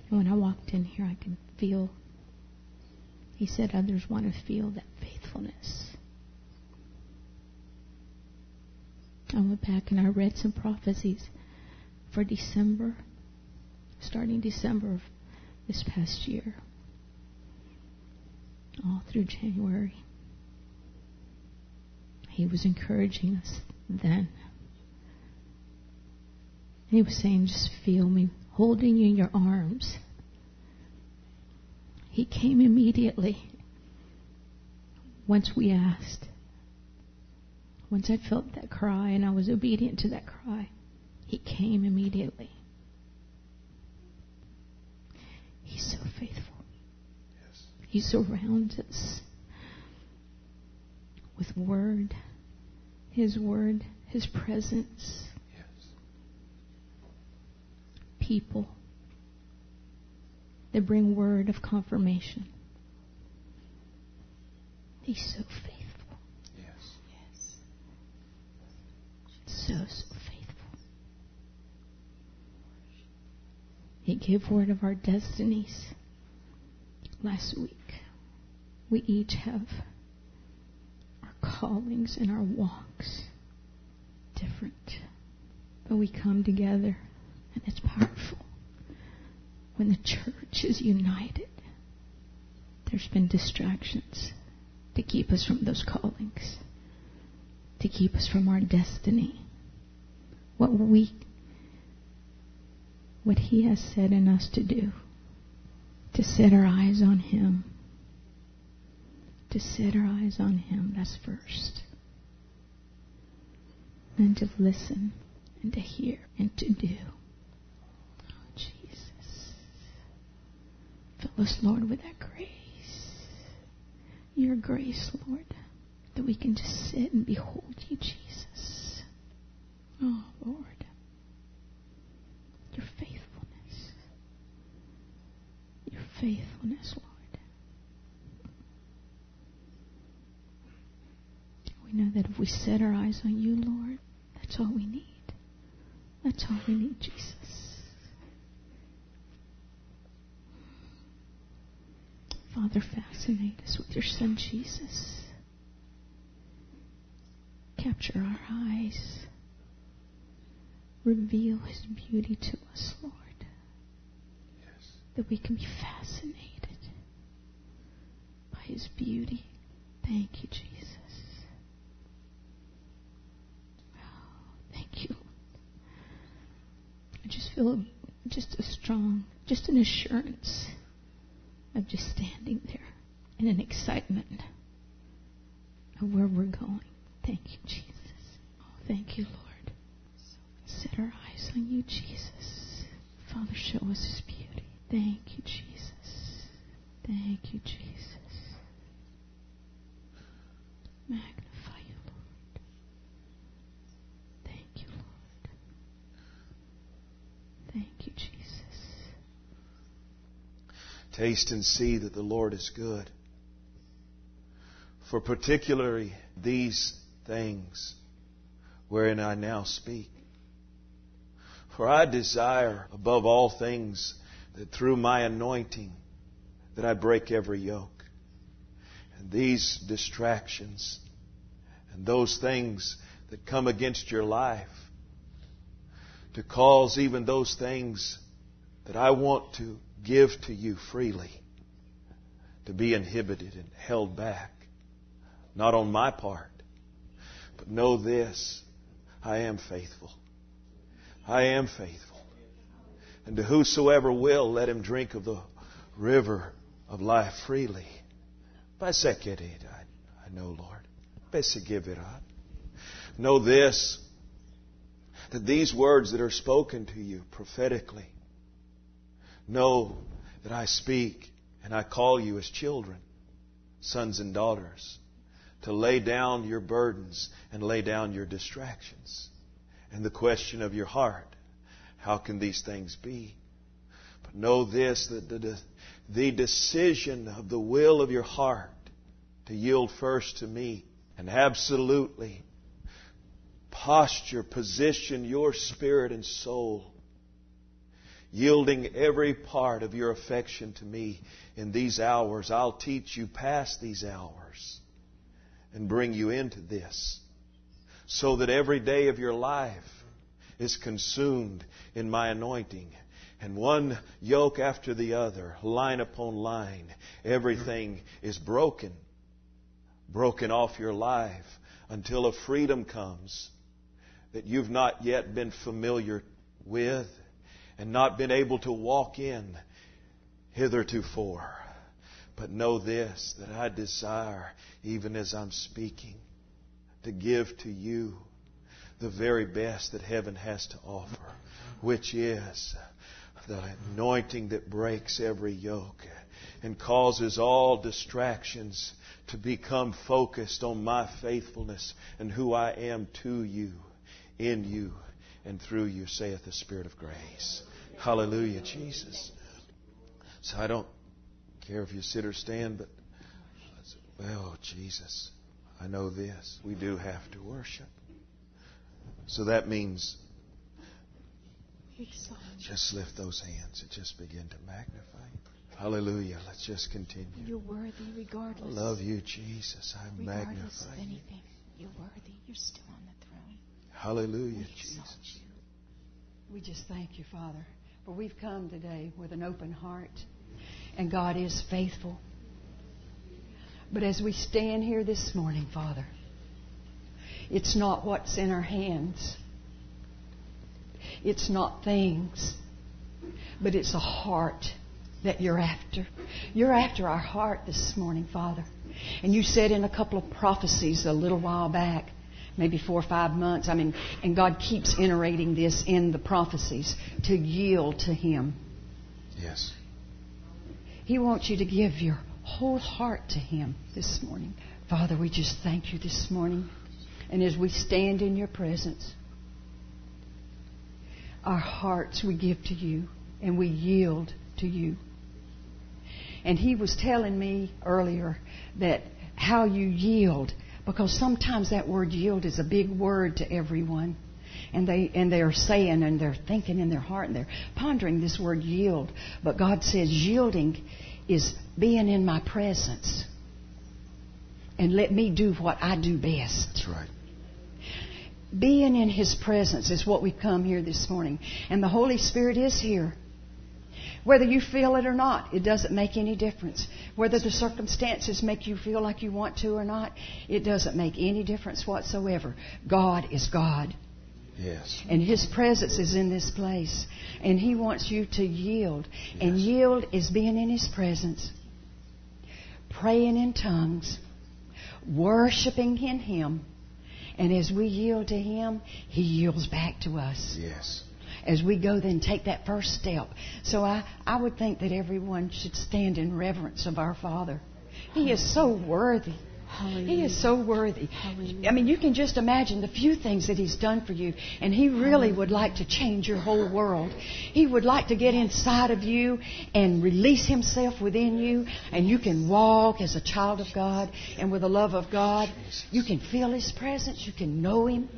And when I walked in here, I could feel, he said others want to feel that faithfulness. I went back and I read some prophecies for December, starting December of this past year, all through January. He was encouraging us then. He was saying, just feel me holding you in your arms. He came immediately once we asked. Once I felt that cry and I was obedient to that cry, He came immediately. He's so faithful. Yes. He surrounds us with word, His presence, Yes. people that bring word of confirmation. He's so faithful. Yes. So faithful. He gave word of our destinies last week. We each have our callings and our walks different. But we come together, and it's powerful. When the church is united, there's been distractions to keep us from those callings, to keep us from our destiny. What He has said in us to do, to set our eyes on Him. To set our eyes on Him, that's first. And to listen and to hear and to do. Oh, Jesus. Fill us, Lord, with that grace. Your grace, Lord, that we can just sit and behold You, Jesus. Oh, Lord. Your faithfulness. Your faithfulness, Lord. We know that if we set our eyes on You, Lord, that's all we need. That's all we need, Jesus. Father, fascinate us with Your Son, Jesus. Capture our eyes. Reveal His beauty to us, Lord. Yes. That we can be fascinated by His beauty. Thank You, Jesus. Thank You. I just feel just a strong, just an assurance of just standing there in an excitement of where we're going. Thank You, Jesus. Oh, thank You, Lord. Set our eyes on You, Jesus. Father, show us His beauty. Thank You, Jesus. Thank You, Jesus. Magnify You, Lord. Thank You, Lord. Thank You, Jesus. Taste and see that the Lord is good. For particularly these things wherein I now speak. For I desire above all things that through my anointing that I break every yoke. And these distractions and those things that come against your life, to cause even those things that I want to give to You freely to be inhibited and held back. Not on my part, but know this, I am faithful. I am faithful. And to whosoever will, let him drink of the river of life freely. I know, Lord. Know this, that these words that are spoken to you prophetically, know that I speak and I call you as children, sons and daughters, to lay down your burdens and lay down your distractions. And the question of your heart, how can these things be? But know this, that the decision of the will of your heart to yield first to Me and absolutely posture, position your spirit and soul yielding every part of your affection to me in these hours. I'll teach you past these hours and bring you into this, so that every day of your life is consumed in my anointing. And one yoke after the other, line upon line, everything is broken off your life until a freedom comes that you've not yet been familiar with and not been able to walk in hithertofore. But know this, that I desire, even as I'm speaking, to give to you the very best that heaven has to offer, which is the anointing that breaks every yoke and causes all distractions to become focused on my faithfulness and who I am to you, in you, and through you, saith the Spirit of grace. Hallelujah, Jesus. So I don't care if you sit or stand, but, well, Jesus, I know this. We do have to worship. So that means just lift those hands and just begin to magnify. Hallelujah. Let's just continue. You're worthy regardless. I love you, Jesus. I magnify Regardless of you. anything, you're worthy. You're still on the throne. Hallelujah, We Jesus. exalt you. We just thank you, Father, for we've come today with an open heart, and God is faithful. But as we stand here this morning, Father, it's not what's in our hands. It's not things, but it's a heart that you're after. You're after our heart this morning, Father. And you said in a couple of prophecies a little while back, maybe 4 or 5 months, and God keeps iterating this in the prophecies, to yield to Him. Yes. He wants you to give your whole heart to Him this morning. Father, we just thank you this morning. And as we stand in your presence, our hearts we give to you and we yield to you. And he was telling me earlier that how you yield, because sometimes that word yield is a big word to everyone. And they are saying and they're thinking in their heart and they're pondering this word yield. But God says yielding is being in my presence and let me do what I do best. That's right. Being in His presence is what we've come here this morning. And the Holy Spirit is here. Whether you feel it or not, it doesn't make any difference. Whether the circumstances make you feel like you want to or not, it doesn't make any difference whatsoever. God is God. Yes. And His presence is in this place. And He wants you to yield. Yes. And yield is being in His presence, praying in tongues, worshiping in Him. And as we yield to Him, He yields back to us. Yes. As we go then take that first step. So I would think that everyone should stand in reverence of our Father. He is so worthy. Hallelujah. He is so worthy. Hallelujah. I mean, you can just imagine the few things that He's done for you. And He really would like to change your whole world. He would like to get inside of you and release Himself within you. And you can walk as a child of God and with the love of God. You can feel His presence. You can know Him.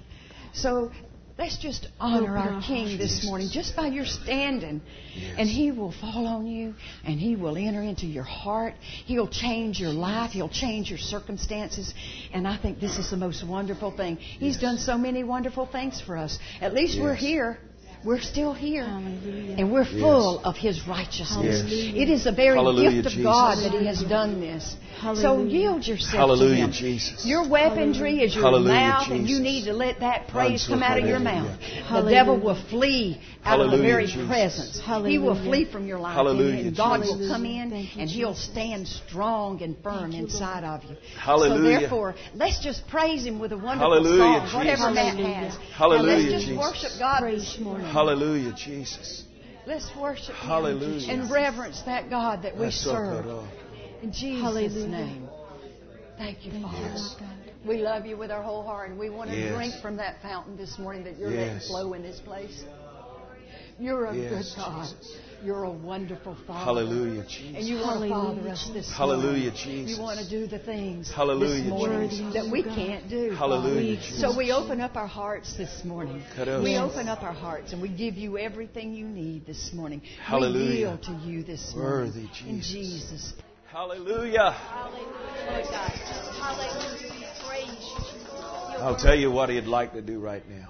So let's just honor our King this morning just by your standing. Yes. And He will fall on you and He will enter into your heart. He'll change your life. He'll change your circumstances. And I think this is the most wonderful thing. He's done so many wonderful things for us. At least we're here. We're still here. Hallelujah. And we're full of His righteousness. Hallelujah. It is a very Hallelujah, gift of Jesus. God that He has done this. So Hallelujah. yield yourself Hallelujah, to Him. Jesus. Your weaponry is your Hallelujah, mouth, and you Jesus. need to let that praise come out of your mouth. The Hallelujah. devil will flee out of the Hallelujah, very Jesus. presence. He Hallelujah. will flee from your life. Hallelujah, And God Jesus. will come in Thank you, and He'll Jesus. stand strong and firm Thank you, inside of you. Hallelujah. So therefore, let's just praise Him with a wonderful Hallelujah, song, whatever Jesus. Matt Hallelujah. has. Hallelujah, Now let's just Jesus. worship God Praise this you. morning. Hallelujah, Jesus. Let's worship Him Hallelujah. and reverence that God that we serve. In Jesus' Hallelujah. name. Thank you, Father. Yes. We love you with our whole heart, and we want to Yes. drink from that fountain this morning that you're Yes. letting flow in this place. You're a Yes, good God. Jesus. You're a wonderful Father. Hallelujah, Jesus. And you want to Father us this Hallelujah, morning. Jesus. You want to do the things Hallelujah, this morning Jesus. that we can't do. Hallelujah, Father. Jesus. So we open up our hearts this morning. Kadosh. We open up our hearts and we give you everything you need this morning. Hallelujah. We yield to you this morning. Worthy Jesus. In Jesus. Hallelujah. Hallelujah, God. Hallelujah. We praise you. I'll tell you what He'd like to do right now.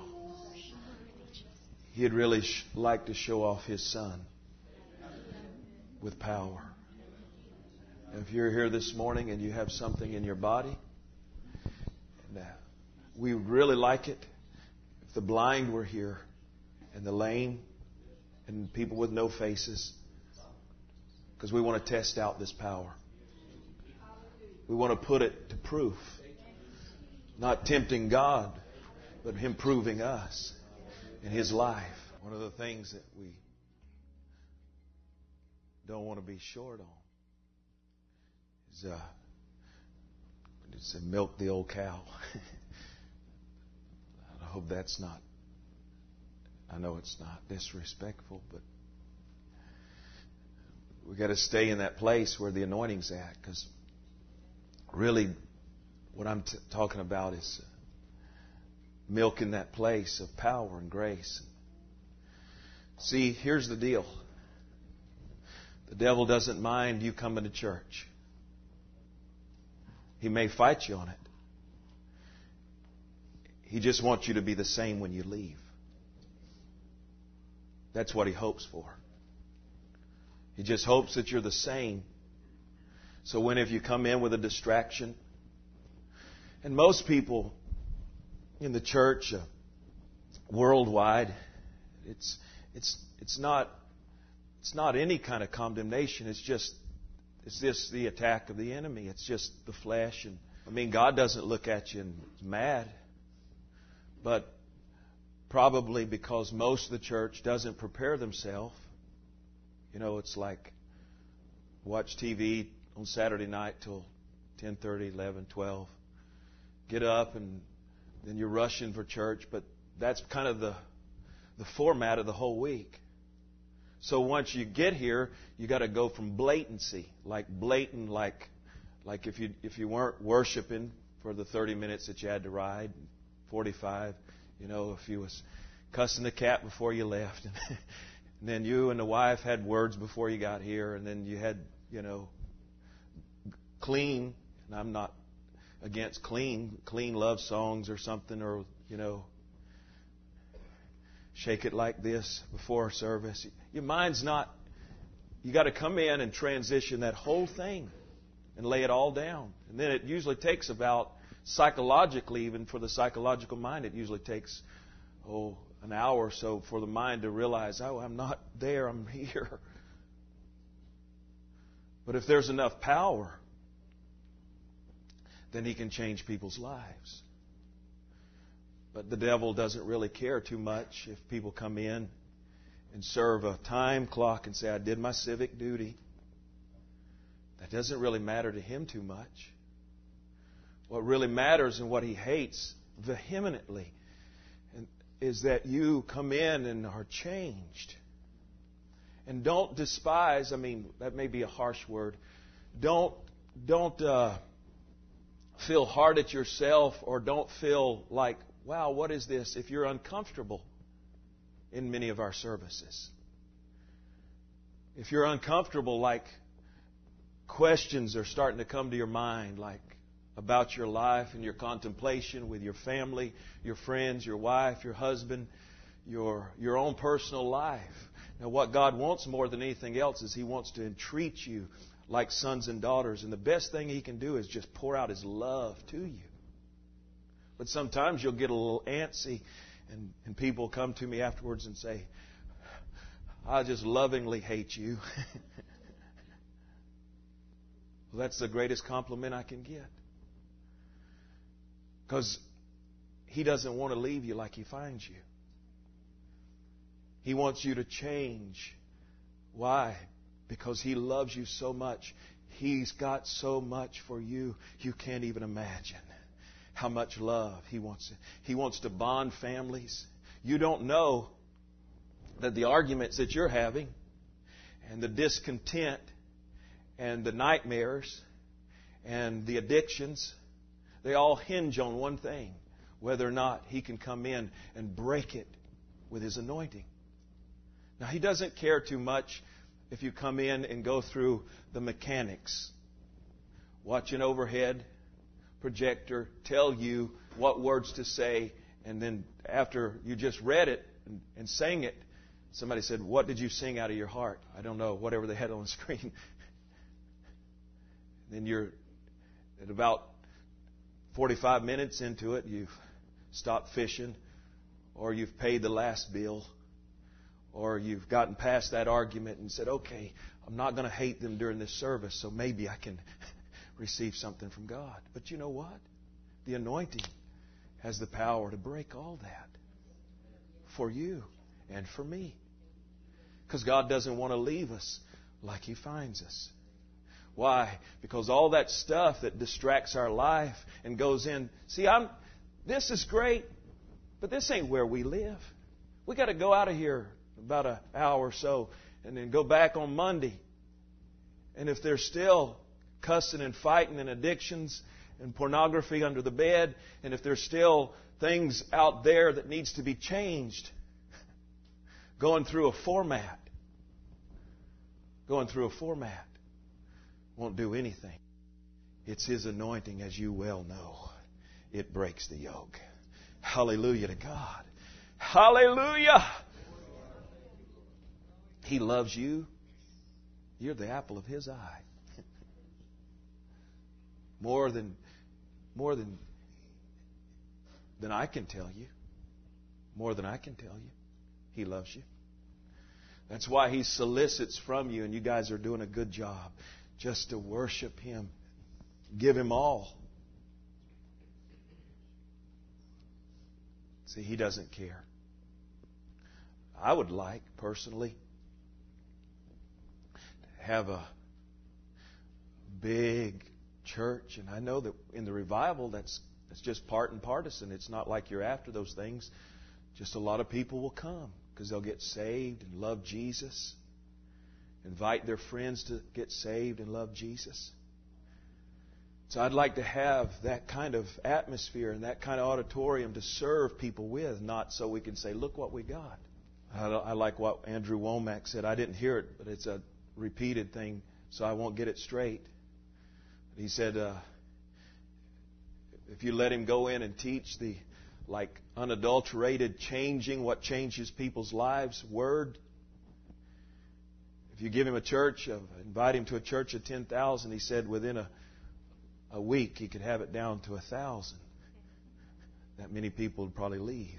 He'd really like to show off His Son with power. If you're here this morning and you have something in your body, and, we would really like it if the blind were here and the lame and people with no faces, because we want to test out this power. We want to put it to proof. Not tempting God, but Him proving us in His life. One of the things that we don't want to be short on is to milk the old cow. I hope that's not, I know it's not disrespectful, but we got to stay in that place where the anointing's at, because really what I'm talking about is milking that place of power and grace. See, here's the deal. The devil doesn't mind you coming to church. He may fight you on it. He just wants you to be the same when you leave. That's what he hopes for. He just hopes that you're the same. So when if you come in with a distraction, and most people in the church worldwide, it's not any kind of condemnation. It's just the attack of the enemy. It's just the flesh. And I mean, God doesn't look at you and is mad, but probably because most of the church doesn't prepare themselves. You know, it's like watch TV on Saturday night till 10:30, 11, 12. Get up and then you're rushing for church, but that's kind of the format of the whole week. So once you get here, you got to go from blatancy, like blatant, like if you weren't worshiping for the 30 minutes that you had to ride, 45, you know, if you was cussing the cat before you left, and then you and the wife had words before you got here, and then you had, you know, clean, and I'm not against clean love songs or something, or, you know, shake it like this before service. Your mind's not, you got to come in and transition that whole thing and lay it all down. And then it usually takes about, psychologically, even for the psychological mind, it usually takes, an hour or so for the mind to realize, I'm not there, I'm here. But if there's enough power, then he can change people's lives. But the devil doesn't really care too much if people come in and serve a time clock and say, I did my civic duty. That doesn't really matter to him too much. What really matters and what he hates vehemently is that you come in and are changed. And don't despise, that may be a harsh word. Don't feel hard at yourself, or don't feel like, wow, what is this? If you're uncomfortable in many of our services. If you're uncomfortable, like questions are starting to come to your mind, like about your life and your contemplation with your family, your friends, your wife, your husband, your own personal life. Now, what God wants more than anything else is He wants to entreat you like sons and daughters. And the best thing He can do is just pour out His love to you. But sometimes you'll get a little antsy, and people come to me afterwards and say, I just lovingly hate you. Well, that's the greatest compliment I can get. Because He doesn't want to leave you like He finds you. He wants you to change. Why? Because He loves you so much. He's got so much for you, you can't even imagine how much love He wants. He wants to bond families. You don't know that the arguments that you're having and the discontent and the nightmares and the addictions, they all hinge on one thing: whether or not He can come in and break it with His anointing. Now, He doesn't care too much if you come in and go through the mechanics. Watch an overhead projector tell you what words to say, and then after you just read it and sang it, somebody said, "What did you sing out of your heart?" "I don't know," whatever they had on the screen. Then you're at about 45 minutes into it, you've stopped fishing, or you've paid the last bill, or you've gotten past that argument and said, "Okay, I'm not going to hate them during this service, so maybe I can receive something from God." But you know what? The anointing has the power to break all that for you and for me. Because God doesn't want to leave us like He finds us. Why? Because all that stuff that distracts our life and goes in. See, this is great, but this ain't where we live. We got to go out of here about an hour or so and then go back on Monday. And if there's still cussing and fighting and addictions and pornography under the bed, and if there's still things out there that needs to be changed, going through a format won't do anything. It's His anointing, as you well know. It breaks the yoke. Hallelujah to God. Hallelujah! He loves you. You're the apple of His eye. More than I can tell you. More than I can tell you. He loves you. That's why He solicits from you, and you guys are doing a good job, just to worship Him. Give Him all. See, He doesn't care. I would like, personally, to have a big church. And I know that in the revival, that's just part and partisan. It's not like you're after those things. Just a lot of people will come because they'll get saved and love Jesus. Invite their friends to get saved and love Jesus. So I'd like to have that kind of atmosphere and that kind of auditorium to serve people with, not so we can say, "Look what we got." I like what Andrew Womack said. I didn't hear it, but it's a repeated thing, so I won't get it straight. He said, if you let him go in and teach the unadulterated changing what changes people's lives word, if you give him a church, invite him to a church of 10,000, he said within a week he could have it down to 1,000. That many people would probably leave.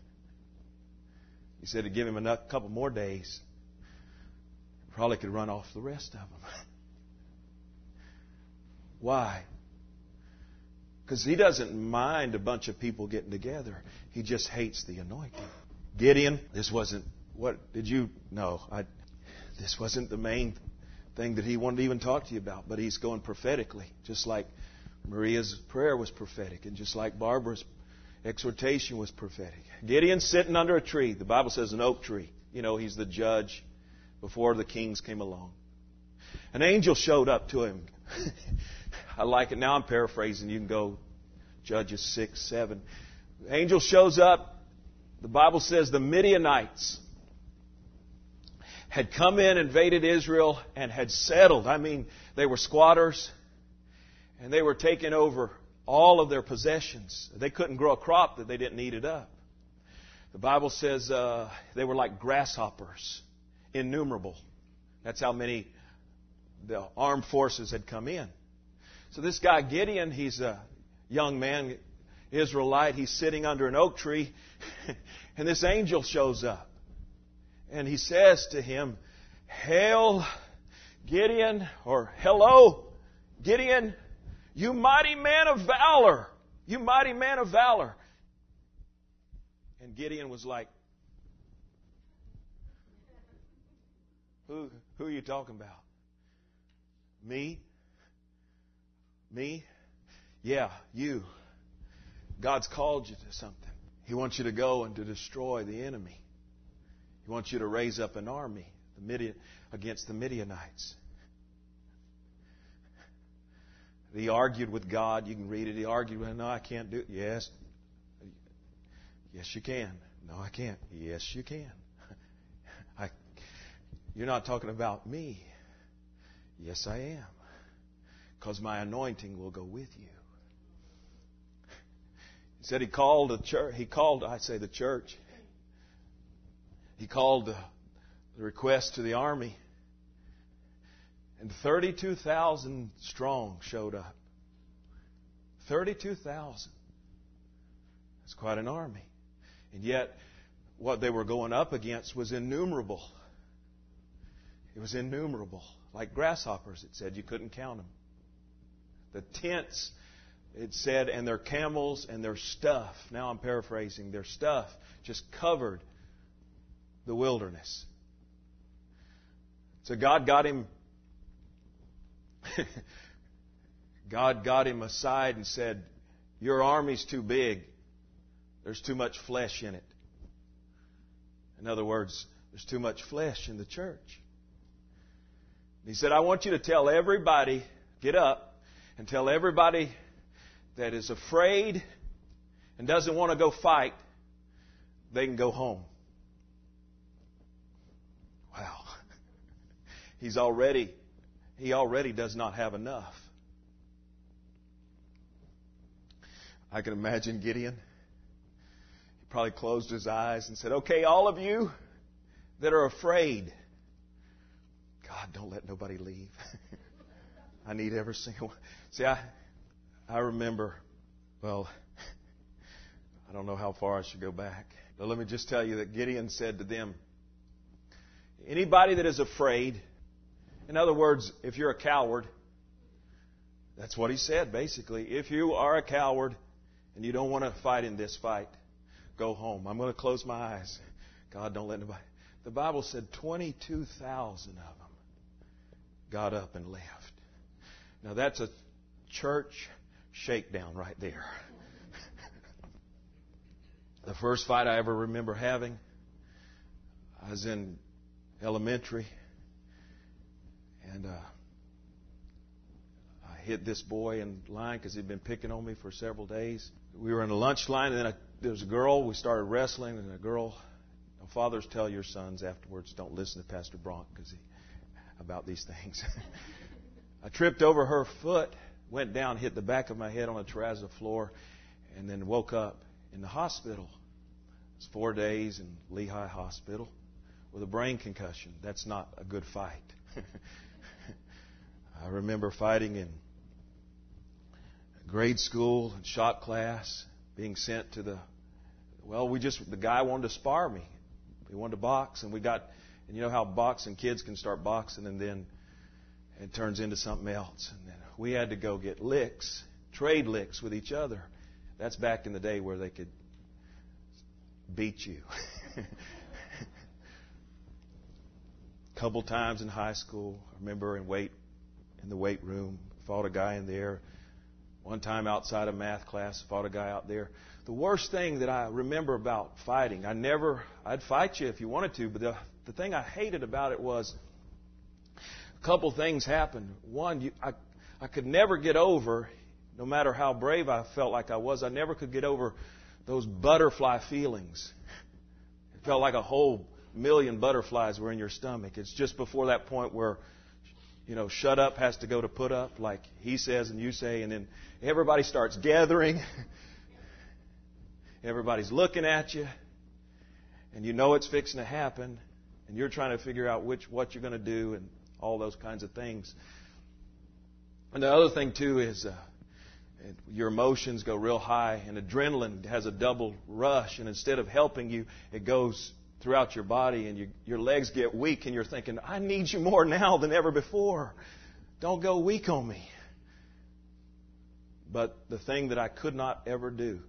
He said to give him a couple more days, probably could run off the rest of them. Why? Because he doesn't mind a bunch of people getting together. He just hates the anointing. Gideon, this wasn't this wasn't the main thing that he wanted to even talk to you about, but he's going prophetically, just like Maria's prayer was prophetic, and just like Barbara's exhortation was prophetic. Gideon's sitting under a tree. The Bible says an oak tree. You know, he's the judge before the kings came along. An angel showed up to him. I like it. Now I'm paraphrasing. You can go Judges 6, 7. The angel shows up. The Bible says the Midianites had come in, invaded Israel, and had settled. I mean, they were squatters, and they were taking over all of their possessions. They couldn't grow a crop that they didn't eat it up. The Bible says they were like grasshoppers, innumerable. That's how many the armed forces had come in. So this guy Gideon, he's a young man, Israelite. He's sitting under an oak tree, and this angel shows up. And he says to him, "Hail, Gideon," or "Hello, Gideon, you mighty man of valor. You mighty man of valor." And Gideon was like, Who are you talking about? Me? Me? Yeah, you. God's called you to something. He wants you to go and to destroy the enemy. He wants you to raise up an army. against the Midianites. He argued with God. You can read it. He argued with, no, I can't do it. Yes. Yes, you can. No, I can't. Yes, you can. You're not talking about me. Yes, I am. Because my anointing will go with you. He said he called the church. He called the request to the army. And 32,000 strong showed up. 32,000. That's quite an army. And yet, what they were going up against was innumerable. It was innumerable. Like grasshoppers, it said. You couldn't count them. The tents, it said, and their camels and their stuff. Now I'm paraphrasing. Their stuff just covered the wilderness. So God got him. God got him aside and said, your army's too big. There's too much flesh in it. In other words, there's too much flesh in the church. He said, I want you to tell everybody, get up and tell everybody that is afraid and doesn't want to go fight, they can go home. Wow. He already does not have enough. I can imagine Gideon. He probably closed his eyes and said, okay, all of you that are afraid, God, don't let nobody leave. I need every single one. See, I remember, well, I don't know how far I should go back. But let me just tell you that Gideon said to them, anybody that is afraid, in other words, if you're a coward, that's what he said basically. If you are a coward and you don't want to fight in this fight, go home. I'm going to close my eyes. God, don't let nobody. The Bible said 22,000 of them got up and left. Now that's a church shakedown right there. The first fight I ever remember having, I was in elementary, and I hit this boy in line because he'd been picking on me for several days. We were in a lunch line, and then there was a girl. We started wrestling, and a girl. Fathers, tell your sons afterwards, don't listen to Pastor Bronk about these things. I tripped over her foot, went down, hit the back of my head on a terrazzo floor, and then woke up in the hospital. It was 4 days in Lehigh Hospital with a brain concussion. That's not a good fight. I remember fighting in grade school and shop class, being sent to the guy wanted to spar me. He wanted to box, and and you know how boxing kids can start boxing, and then it turns into something else. And then we had to go get licks, trade licks with each other. That's back in the day where they could beat you. A couple times in high school, I remember in the weight room, fought a guy in there. One time outside of math class, fought a guy out there. The worst thing that I remember about fighting, I'd fight you if you wanted to, but the thing I hated about it was a couple things happened. One, I could never get over, no matter how brave I felt like I was, I never could get over those butterfly feelings. It felt like a whole million butterflies were in your stomach. It's just before that point where, shut up has to go to put up, like he says and you say, and then everybody starts gathering. Everybody's looking at you, and you know it's fixing to happen, and you're trying to figure out what you're going to do and all those kinds of things. And the other thing, too, is your emotions go real high, and adrenaline has a double rush, and instead of helping you, it goes throughout your body, and your legs get weak, and you're thinking, I need you more now than ever before. Don't go weak on me. But the thing that I could not ever do,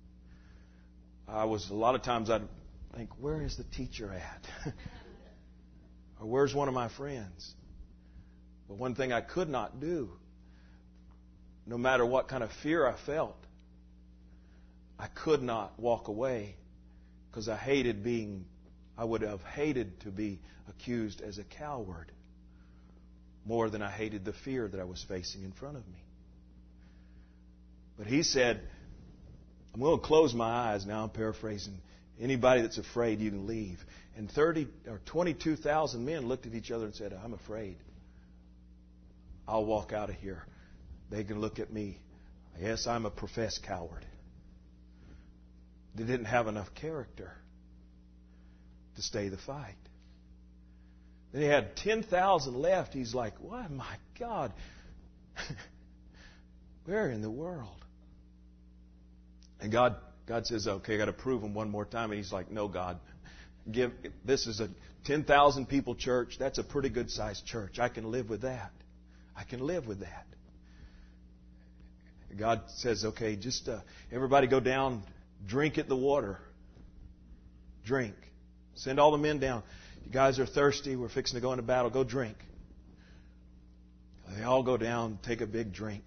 a lot of times I'd think, where is the teacher at? Or where's one of my friends? But one thing I could not do, no matter what kind of fear I felt, I could not walk away because I hated being I would have hated to be accused as a coward more than I hated the fear that I was facing in front of me. But he said, I'm going to close my eyes. Now I'm paraphrasing. Anybody that's afraid, you can leave. And 22,000 men looked at each other and said, I'm afraid. I'll walk out of here. They can look at me. Yes, I'm a professed coward. They didn't have enough character to stay the fight. Then he had 10,000 left. He's like, why, my God, where in the world? And God says, okay, I got to prove him one more time. And he's like, no, God, this is a 10,000 people church. That's a pretty good sized church. I can live with that. I can live with that. God says, okay, just everybody go down, drink at the water. Drink. Send all the men down. You guys are thirsty. We're fixing to go into battle. Go drink. They all go down, take a big drink.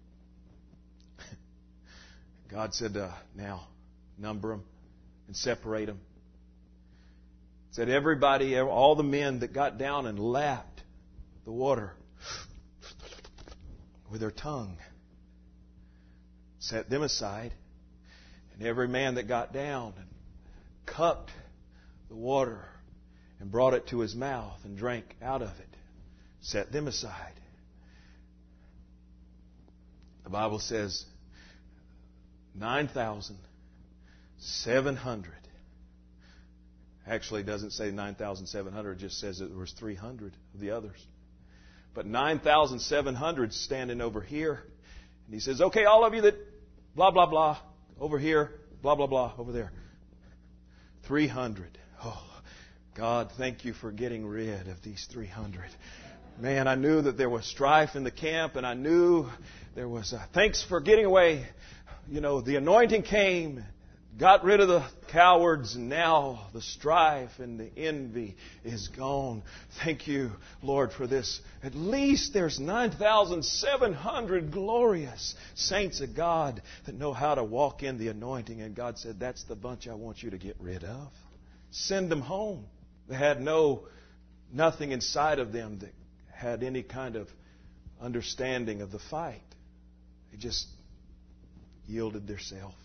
God said, now, number them and separate them. Said everybody, all the men that got down and lapped the water with their tongue, set them aside. And every man that got down and cupped the water and brought it to his mouth and drank out of it, set them aside. The Bible says 9,700. Actually, it doesn't say 9,700. It just says there was 300 of the others. But 9,700 standing over here. And he says, okay, all of you that blah, blah, blah, over here, blah, blah, blah, over there. 300. Oh, God, thank you for getting rid of these 300. Man, I knew that there was strife in the camp, and I knew there was thanks for getting away. You know, the anointing came, got rid of the cowards, and now the strife and the envy is gone. Thank you, Lord, for this. At least there's 9,700 glorious saints of God that know how to walk in the anointing. And God said, that's the bunch I want you to get rid of. Send them home. They had nothing inside of them that had any kind of understanding of the fight. They just yielded themselves.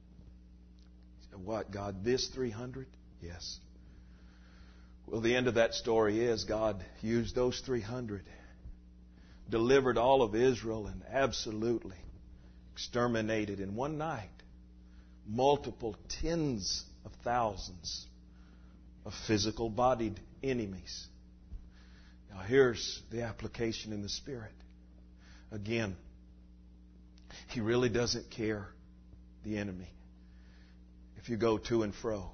What, God, this 300? Yes. Well, the end of that story is God used those 300, delivered all of Israel, and absolutely exterminated in one night multiple tens of thousands of physical bodied enemies. Now here's the application in the Spirit. Again, He really doesn't care, the enemy, if you go to and fro.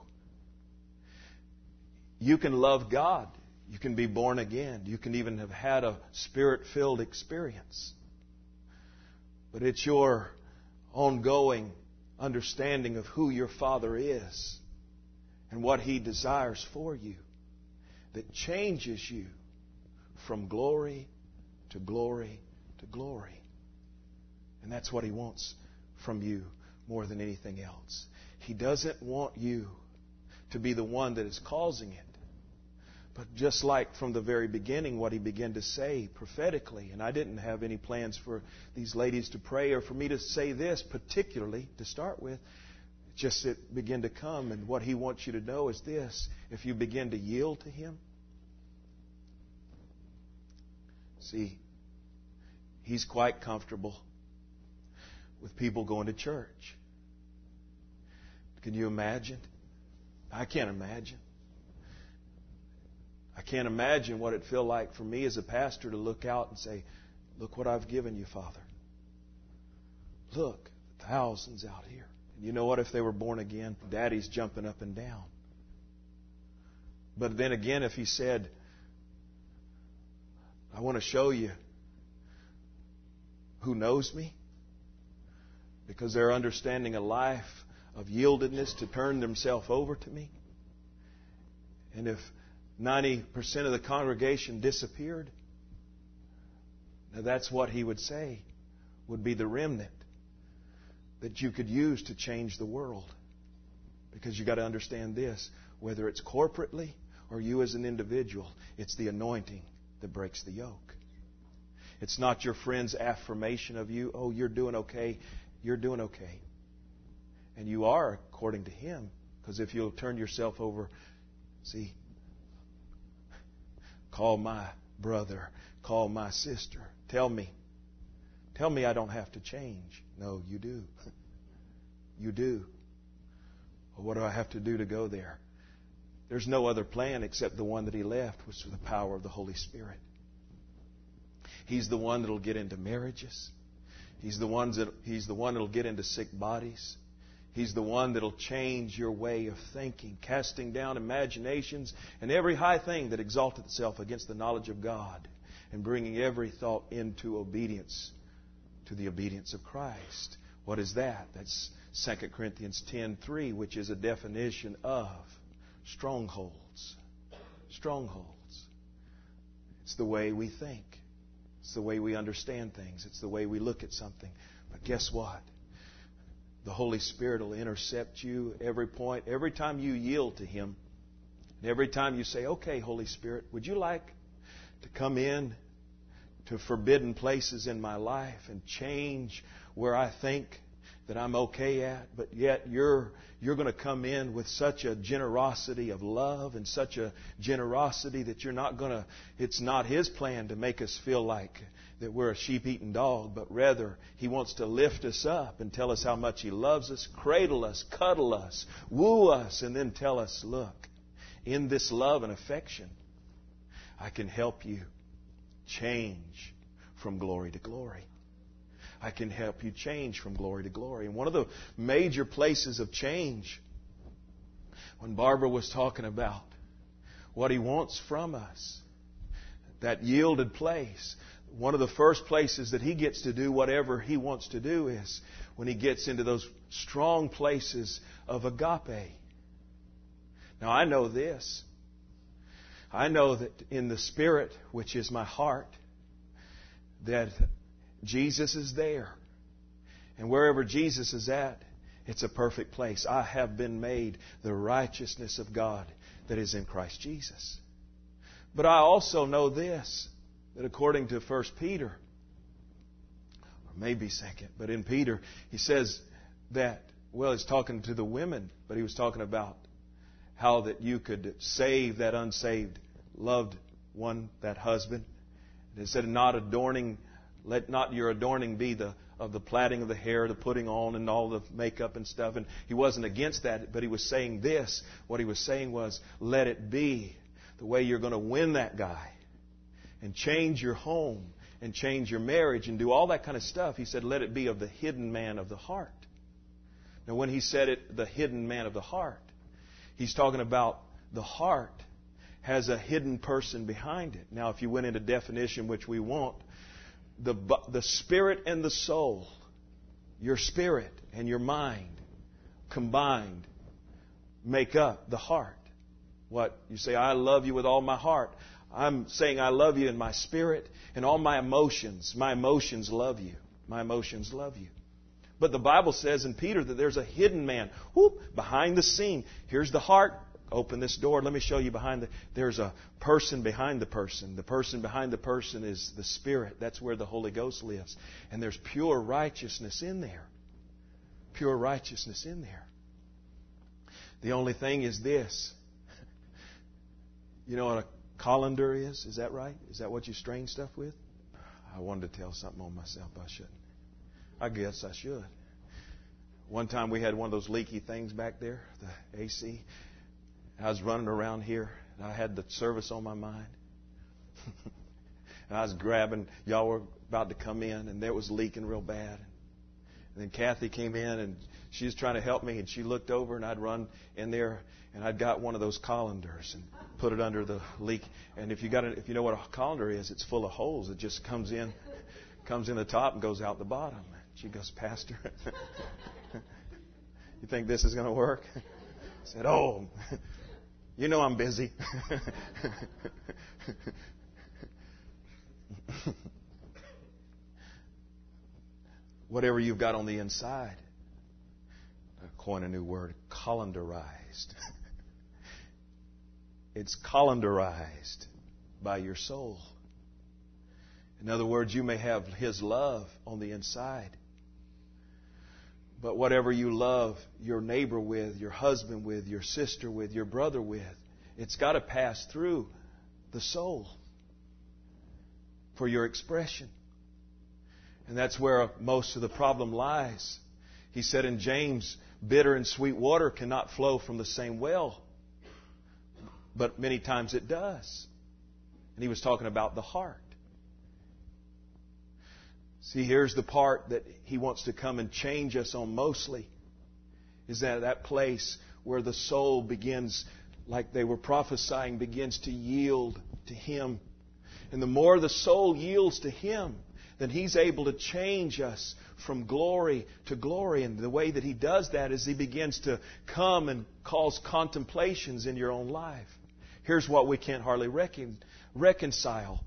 You can love God. You can be born again. You can even have had a Spirit-filled experience. But it's your ongoing understanding of who your Father is and what He desires for you that changes you from glory to glory to glory. And that's what He wants from you more than anything else. He doesn't want you to be the one that is causing it. But just like from the very beginning, what He began to say prophetically, and I didn't have any plans for these ladies to pray or for me to say this particularly to start with, just it began to come. And what He wants you to know is this: if you begin to yield to Him, see, He's quite comfortable with people going to church. Can you imagine? I can't imagine. I can't imagine what it'd feel like for me as a pastor to look out and say, look what I've given you, Father. Look, thousands out here. And you know what? If they were born again, Daddy's jumping up and down. But then again, if He said, I want to show you who knows me, because they're understanding a life of yieldedness to turn themselves over to me. And if 90% of the congregation disappeared, now that's what He would say would be the remnant that you could use to change the world. Because you got to understand this: whether it's corporately or you as an individual, it's the anointing that breaks the yoke. It's not your friend's affirmation of you. Oh, you're doing okay. You're doing okay. And you are according to him. Because if you'll turn yourself over, see, call my brother, call my sister. Tell me I don't have to change. No, you do. You do. Well, what do I have to do to go there? There's no other plan except the one that he left, which was the power of the Holy Spirit. He's the one that'll get into marriages. He's the one that'll get into sick bodies. He's the one that'll change your way of thinking, casting down imaginations and every high thing that exalteth itself against the knowledge of God, and bringing every thought into obedience to the obedience of Christ. What is that? That's 2 Corinthians 10:3, which is a definition of strongholds. Strongholds. It's the way we think. It's the way we understand things. It's the way we look at something. But guess what? The Holy Spirit will intercept you every point. Every time you yield to Him, and every time you say, okay, Holy Spirit, would you like to come in to forbidden places in my life and change where I think that I'm okay at, but yet you're going to come in with such a generosity of love and such a generosity that it's not His plan to make us feel like that we're a sheep-eating dog, but rather He wants to lift us up and tell us how much He loves us, cradle us, cuddle us, woo us, and then tell us, look, in this love and affection, I can help you change from glory to glory. I can help you change from glory to glory. And one of the major places of change, when Barbara was talking about what He wants from us, that yielded place, one of the first places that He gets to do whatever He wants to do is when He gets into those strong places of agape. Now I know this. I know that in the Spirit, which is my heart, that Jesus is there. And wherever Jesus is at, it's a perfect place. I have been made the righteousness of God that is in Christ Jesus. But I also know this, that according to 1 Peter, or maybe 2nd, but in Peter, he says that, well, he's talking to the women, but he was talking about how that you could save that unsaved, loved one, that husband. And it said, let not your adorning be of the plaiting of the hair, the putting on, and all the makeup and stuff. And he wasn't against that, but he was saying this. What he was saying was, let it be the way you're going to win that guy and change your home and change your marriage and do all that kind of stuff. He said, let it be of the hidden man of the heart. Now, when he said it, the hidden man of the heart, he's talking about the heart has a hidden person behind it. Now, if you went into definition, which we won't, the spirit and the soul, your spirit and your mind combined make up the heart. What? You say, I love you with all my heart. I'm saying I love you in my spirit and all my emotions. My emotions love you. My emotions love you. But the Bible says in Peter that there's a hidden man. Behind the scene. Here's the heart. Open this door. Let me show you there's a person behind the person. The person behind the person is the Spirit. That's where the Holy Ghost lives. And there's pure righteousness in there. Pure righteousness in there. The only thing is this. You know what a colander is? Is that right? Is that what you strain stuff with? I wanted to tell something on myself, but I shouldn't. I guess I should. One time we had one of those leaky things back there, the AC. I was running around here, and I had the service on my mind. And I was grabbing, y'all were about to come in, and it was leaking real bad. And then Kathy came in, and she was trying to help me, and she looked over, and I'd run in there, and I'd got one of those colanders and put it under the leak. And if you know what a colander is, it's full of holes. It just comes in the top and goes out the bottom. She goes, Pastor, you think this is going to work? I said, oh, you know I'm busy. Whatever you've got on the inside, I coin a new word, colanderized. It's calendarized by your soul. In other words, you may have His love on the inside. But whatever you love your neighbor with, your husband with, your sister with, your brother with, it's got to pass through the soul for your expression. And that's where most of the problem lies. He said in James, bitter and sweet water cannot flow from the same well. But many times it does. And he was talking about the heart. See, here's the part that He wants to come and change us on mostly. Is that place where the soul begins, like they were prophesying, begins to yield to Him. And the more the soul yields to Him, then He's able to change us from glory to glory. And the way that He does that is He begins to come and cause contemplations in your own life. Here's what we can't hardly reconcile.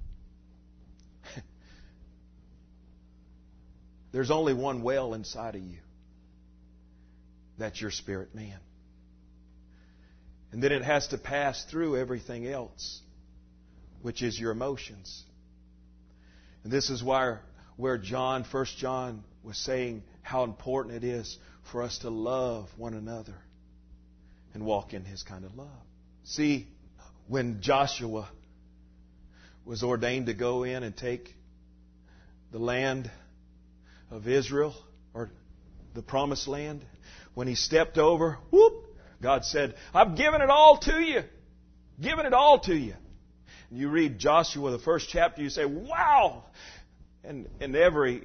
There's only one well inside of you. That's your spirit man. And then it has to pass through everything else, which is your emotions. And this is where 1 John was saying how important it is for us to love one another and walk in His kind of love. See, when Joshua was ordained to go in and take the land of Israel, or the promised land, when he stepped over, God said, I've given it all to you. Given it all to you. And you read Joshua, the first chapter, you say, wow! And every,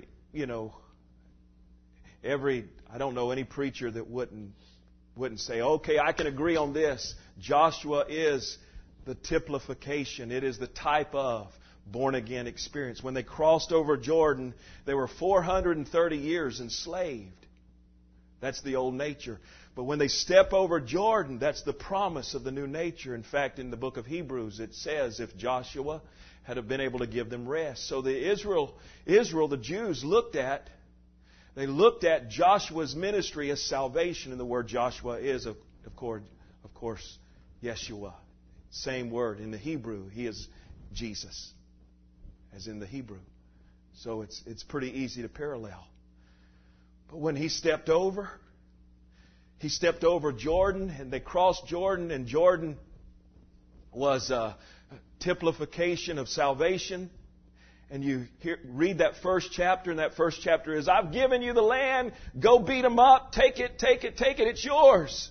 I don't know any preacher that wouldn't say, okay, I can agree on this. Joshua is the typification. It is the type of born-again experience. When they crossed over Jordan, they were 430 years enslaved. That's the old nature. But when they step over Jordan, that's the promise of the new nature. In fact, in the book of Hebrews, it says if Joshua had been able to give them rest. So the Israel, the Jews looked at Joshua's ministry as salvation. And the word Joshua is, of course, Yeshua. Same word. In the Hebrew, he is Jesus, as in the Hebrew. So it's pretty easy to parallel. But when he stepped over Jordan, and they crossed Jordan, and Jordan was a typification of salvation. And you read that first chapter, and that first chapter is, I've given you the land, go beat them up, take it, it's yours.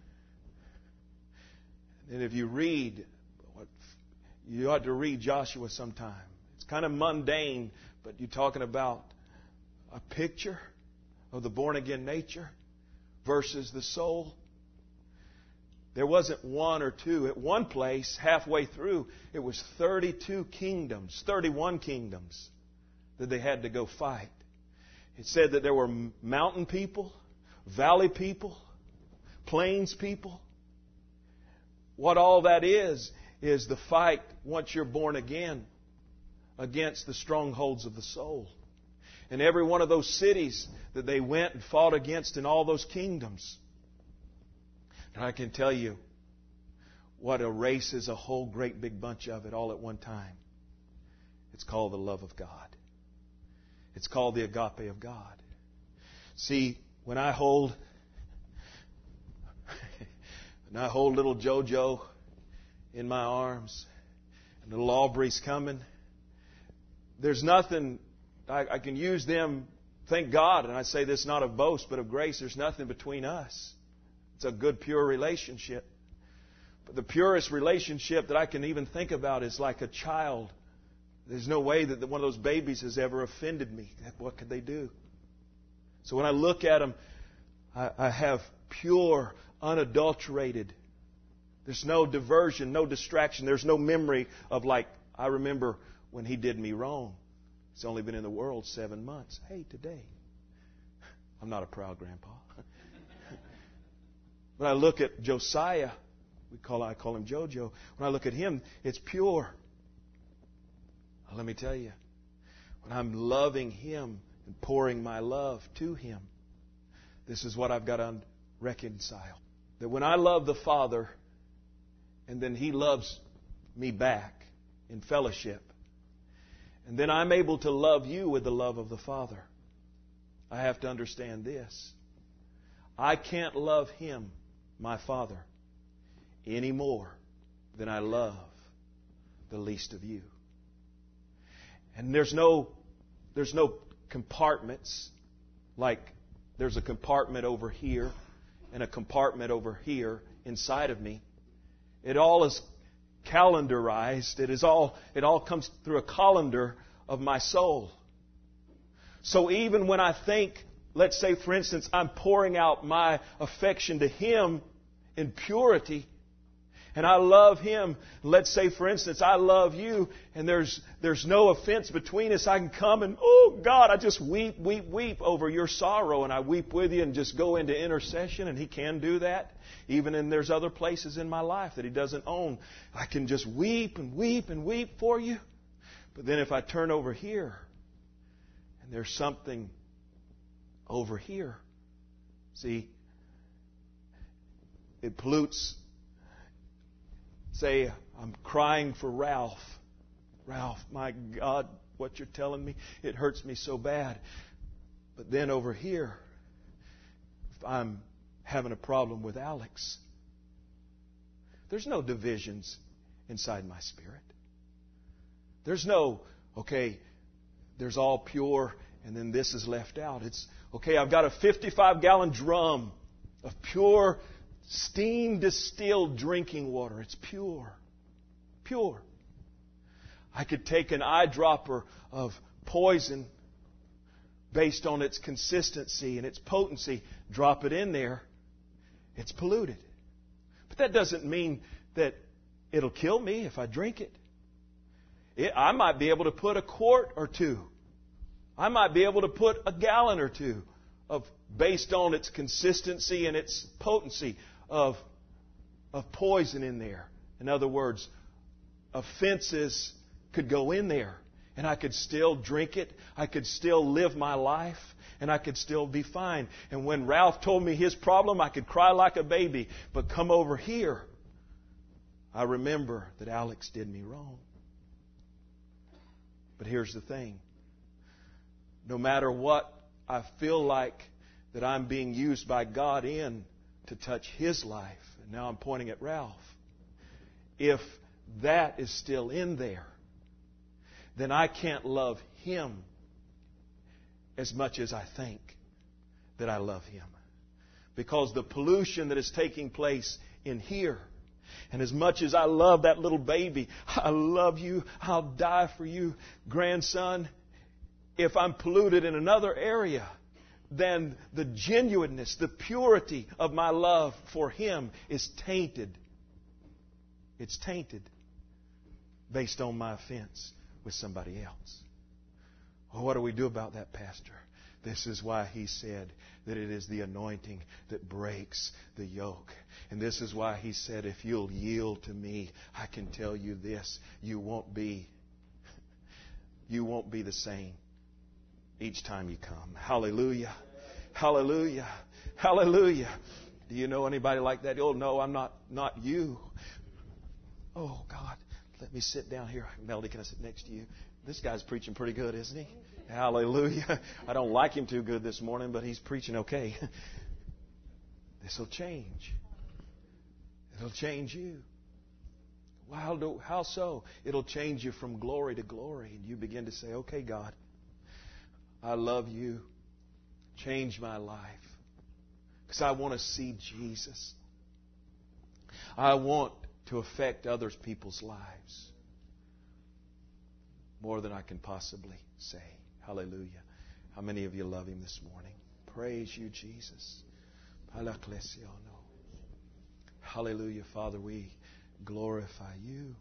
And if you read, you ought to read Joshua sometime. It's kind of mundane, but you're talking about a picture of the born-again nature versus the soul. There wasn't one or two. At one place, halfway through, it was 31 kingdoms that they had to go fight. It said that there were mountain people, valley people, plains people. What all that is the fight, once you're born again, against the strongholds of the soul. And every one of those cities that they went and fought against in all those kingdoms. And I can tell you what a race is, a whole great big bunch of it all at one time. It's called the love of God. It's called the agape of God. See, when I hold little JoJo in my arms, and little Aubrey's coming, there's nothing, I can use them, thank God, and I say this not of boast, but of grace, there's nothing between us. It's a good, pure relationship. But the purest relationship that I can even think about is like a child. There's no way that one of those babies has ever offended me. What could they do? So when I look at them, I have pure, unadulterated. There's no diversion, no distraction. There's no memory of like, I remember when he did me wrong. He's only been in the world 7 months. Hey, today. I'm not a proud grandpa. When I look at Josiah, I call him Jojo. When I look at him, it's pure. Well, let me tell you, when I'm loving him and pouring my love to him, this is what I've got to reconcile. That when I love the Father And then He loves me back in fellowship. And then I'm able to love you with the love of the Father. I have to understand this. I can't love Him, my Father, any more than I love the least of you. And there's no compartments, like there's a compartment over here and a compartment over here inside of me. It all is calendarized. It all comes through a colander of my soul. So even when I think, let's say for instance, I'm pouring out my affection to Him in purity, and I love Him, let's say for instance, I love you, and there's no offense between us, I can come and, oh God, I just weep over your sorrow, and I weep with you and just go into intercession, and He can do that. Even in there's other places in my life that He doesn't own. I can just weep and weep and weep for you. But then if I turn over here, and there's something over here, see, it pollutes. Say, I'm crying for Ralph. Ralph, my God, what you're telling me, it hurts me so bad. But then over here, if I'm having a problem with Alex, there's no divisions inside my spirit. There's no, okay, there's all pure and then this is left out. It's, okay, I've got a 55-gallon drum of pure steam distilled drinking water. It's pure. Pure. I could take an eyedropper of poison based on its consistency and its potency, drop it in there. It's polluted. But that doesn't mean that it'll kill me if I drink it. I might be able to put a quart or two. I might be able to put a gallon or two of, based on its consistency and its potency, of poison in there. In other words, offenses could go in there, and I could still drink it. I could still live my life, and I could still be fine. And when Ralph told me his problem, I could cry like a baby. But come over here, I remember that Alex did me wrong. But here's the thing. No matter what I feel like that I'm being used by God in to touch his life, and now I'm pointing at Ralph, if that is still in there, then I can't love him as much as I think that I love him. Because the pollution that is taking place in here, and as much as I love that little baby, I love you, I'll die for you, grandson, if I'm polluted in another area, then the genuineness, the purity of my love for him is tainted. It's tainted based on my offense with somebody else. Well, what do we do about that, Pastor? This is why he said that it is the anointing that breaks the yoke. And this is why he said, if you'll yield to me, I can tell you this, you won't be the same each time you come. Hallelujah. Hallelujah. Hallelujah. Do you know anybody like that? Oh, no, I'm not you. Oh, God. Let me sit down here. Melody, can I sit next to you? This guy's preaching pretty good, isn't he? Hallelujah. I don't like him too good this morning, but he's preaching okay. This will change. It'll change you. How so? It'll change you from glory to glory. And you begin to say, okay, God, I love you. Change my life. Because I want to see Jesus. I want to affect other people's lives more than I can possibly say. Hallelujah. How many of you love him this morning? Praise you, Jesus. Hallelujah, Father, we glorify you.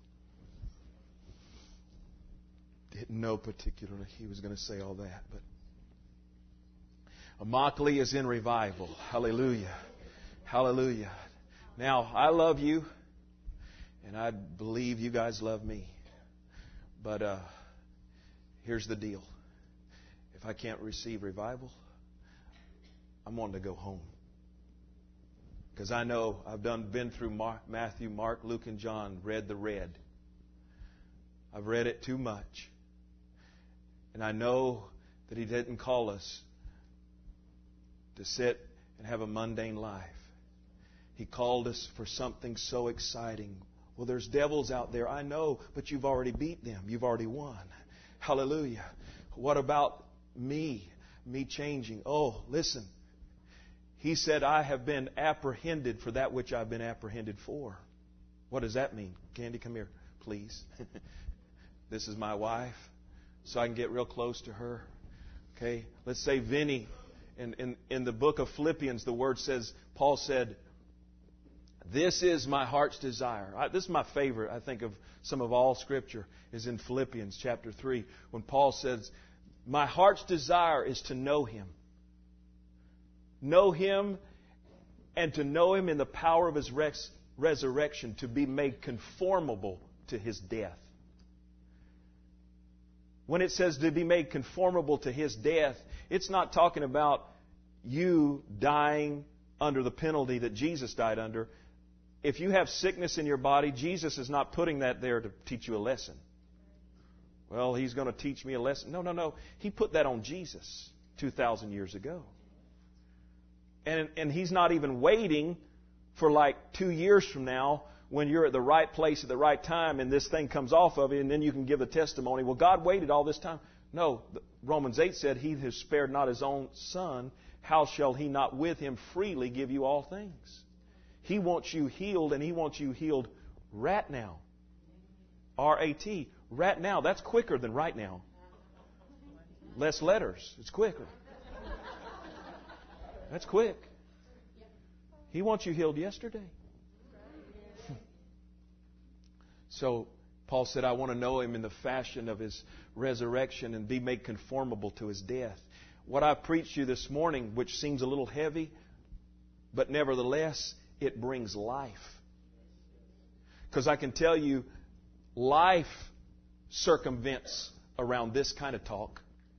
Didn't know particularly he was going to say all that, but Immokalee is in revival. Hallelujah. Hallelujah. Now, I love you, and I believe you guys love me. But here's the deal. If I can't receive revival, I'm wanting to go home. Because I know I've been through Matthew, Mark, Luke, and John, read the red. I've read it too much. And I know that He didn't call us to sit and have a mundane life. He called us for something so exciting. Well, there's devils out there, I know, but you've already beat them. You've already won. Hallelujah. What about me? Me changing. Oh, listen. He said, I have been apprehended for that which I've been apprehended for. What does that mean? Candy, come here, please. This is my wife, so I can get real close to her. Okay? Let's say Vinny. In the book of Philippians, the word says, Paul said, this is my heart's desire. This is my favorite, I think, of some of all Scripture, is in Philippians chapter 3, when Paul says, my heart's desire is to know Him. Know Him, and to know Him in the power of His resurrection, to be made conformable to His death. When it says to be made conformable to His death, it's not talking about you dying under the penalty that Jesus died under. If you have sickness in your body, Jesus is not putting that there to teach you a lesson. Well, He's going to teach me a lesson. No. He put that on Jesus 2,000 years ago. And He's not even waiting for like 2 years from now when you're at the right place at the right time and this thing comes off of you and then you can give the testimony. Well, God waited all this time. No, Romans 8 said, He who spared not His own Son, how shall He not with Him freely give you all things? He wants you healed, and He wants you healed right now. R-A-T, right now. That's quicker than right now. Less letters. It's quicker. That's quick. He wants you healed yesterday. So Paul said, I want to know Him in the fashion of His resurrection and be made conformable to His death. What I've preached to you this morning, which seems a little heavy, but nevertheless, it brings life. Because I can tell you, life circumvents around this kind of talk.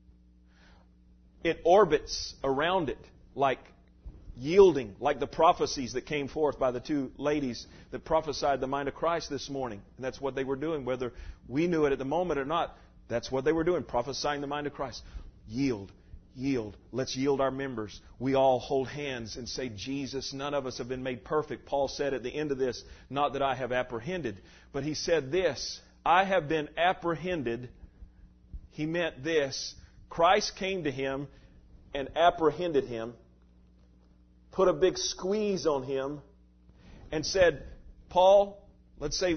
It orbits around it like yielding, like the prophecies that came forth by the two ladies that prophesied the mind of Christ this morning. And that's what they were doing, whether we knew it at the moment or not. That's what they were doing, prophesying the mind of Christ. Yield. Yield. Let's yield our members. We all hold hands and say, Jesus, none of us have been made perfect. Paul said at the end of this, not that I have apprehended, but he said this, I have been apprehended. He meant this. Christ came to him and apprehended him, put a big squeeze on him, and said, Paul, let's say,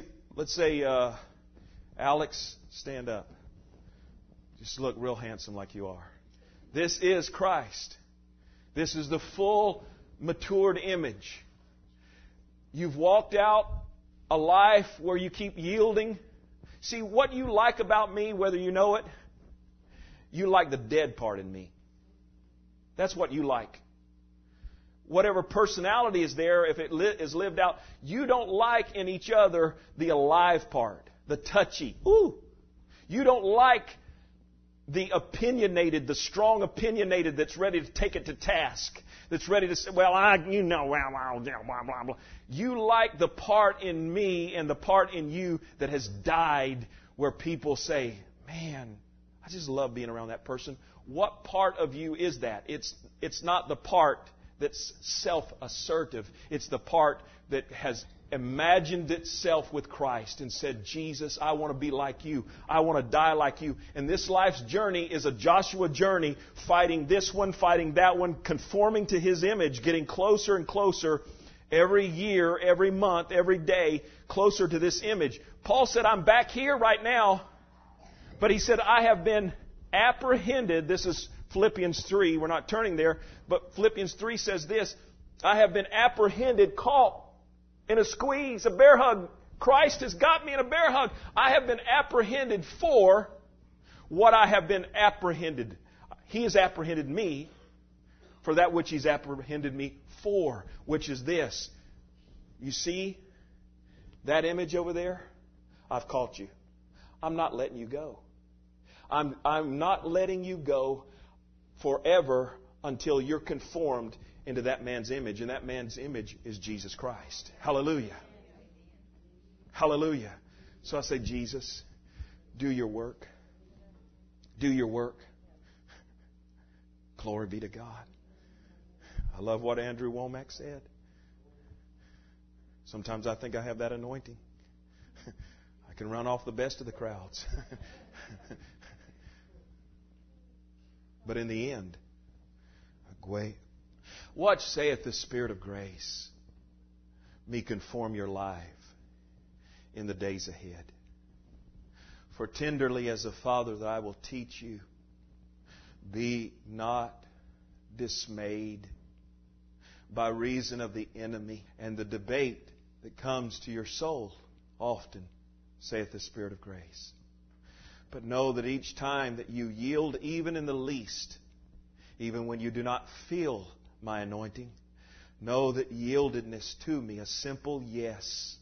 Alex, stand up. Just look real handsome like you are. This is Christ. This is the full, matured image. You've walked out a life where you keep yielding. See, what you like about me, whether you know it, you like the dead part in me. That's what you like. Whatever personality is there, if it is lived out, you don't like in each other the alive part, the touchy. Ooh! You don't like the opinionated, the strong opinionated that's ready to take it to task, that's ready to say, well, blah, blah, blah. You like the part in me and the part in you that has died, where people say, man, I just love being around that person. What part of you is that? It's not the part that's self-assertive. It's the part that has imagined itself with Christ and said, Jesus, I want to be like you. I want to die like you. And this life's journey is a Joshua journey, fighting this one, fighting that one, conforming to His image, getting closer and closer every year, every month, every day, closer to this image. Paul said, I'm back here right now. But he said, I have been apprehended. This is Philippians 3. We're not turning there. But Philippians 3 says this, I have been apprehended, caught in a squeeze, a bear hug. Christ has got me in a bear hug. I have been apprehended for what I have been apprehended. He has apprehended me for that which He's apprehended me for, which is this. You see that image over there? I've caught you. I'm not letting you go. I'm not letting you go forever until you're conformed into that man's image, and that man's image is Jesus Christ. Hallelujah. Hallelujah. So I say, Jesus, do your work. Do your work. Glory be to God. I love what Andrew Womack said. Sometimes I think I have that anointing. I can run off the best of the crowds. But in the end, what saith the Spirit of grace? Me conform your life in the days ahead. For tenderly as a father that I will teach you, be not dismayed by reason of the enemy and the debate that comes to your soul often, saith the Spirit of grace. But know that each time that you yield, even in the least, even when you do not feel my anointing, know that yieldedness to me, a simple yes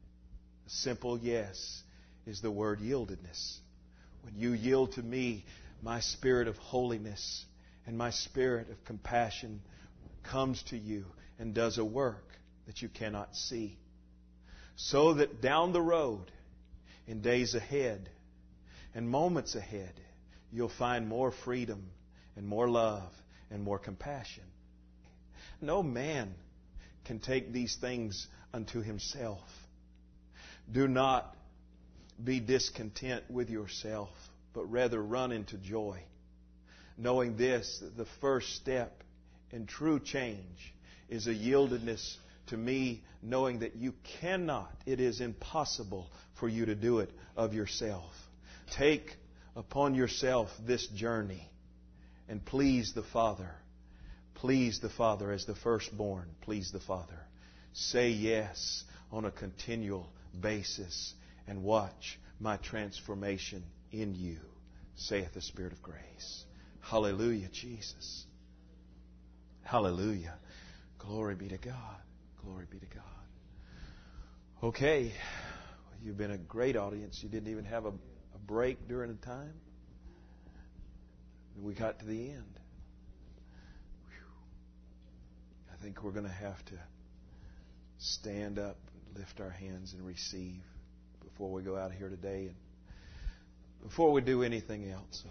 is the word yieldedness. When you yield to me, my spirit of holiness and my spirit of compassion comes to you and does a work that you cannot see. So that down the road, in days ahead and moments ahead, you'll find more freedom and more love and more compassion. No man can take these things unto himself. Do not be discontent with yourself, but rather run into joy, knowing this, that the first step in true change is a yieldedness to me, knowing that you cannot, it is impossible for you to do it of yourself. Take upon yourself this journey and please the Father. Please the Father as the firstborn. Please the Father. Say yes on a continual basis and watch my transformation in you, saith the Spirit of grace. Hallelujah, Jesus. Hallelujah. Glory be to God. Glory be to God. Okay. You've been a great audience. You didn't even have a break during the time. We got to the end. Whew. I think we're going to have to stand up and lift our hands and receive before we go out of here today and before we do anything else.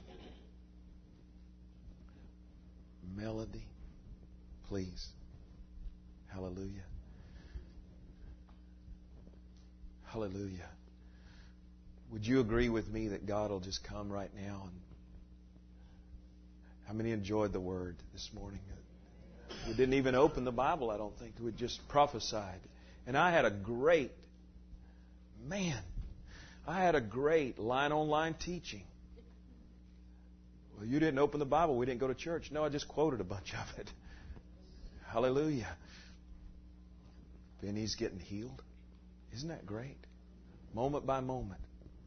Melody, please. Hallelujah. Hallelujah. Would you agree with me that God will just come right now? And how many enjoyed the word this morning? We didn't even open the Bible, I don't think. We just prophesied. And I had a great line-on-line teaching. Well, you didn't open the Bible. We didn't go to church. No, I just quoted a bunch of it. Hallelujah. Benny's getting healed. Isn't that great? Moment by moment.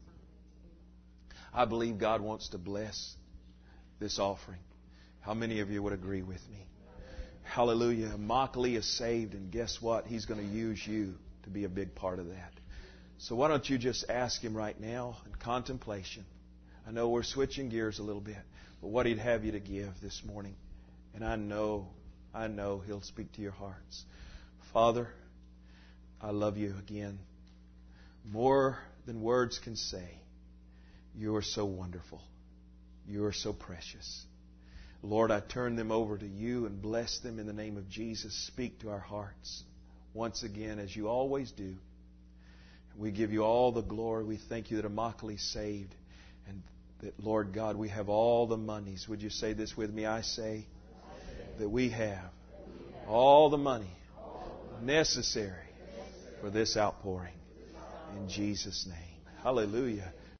I believe God wants to bless this offering. How many of you would agree with me? Hallelujah. Mockley is saved, and guess what? He's going to use you to be a big part of that. So why don't you just ask Him right now in contemplation. I know we're switching gears a little bit, but what He'd have you to give this morning. And I know He'll speak to your hearts. Father, I love you again. More than words can say. You are so wonderful. You are so precious. Lord, I turn them over to you and bless them in the name of Jesus. Speak to our hearts once again, as you always do. We give you all the glory. We thank you that Immokalee saved, and that, Lord God, we have all the monies. Would you say this with me? I say that we have all the money necessary for this outpouring. In Jesus' name. Hallelujah.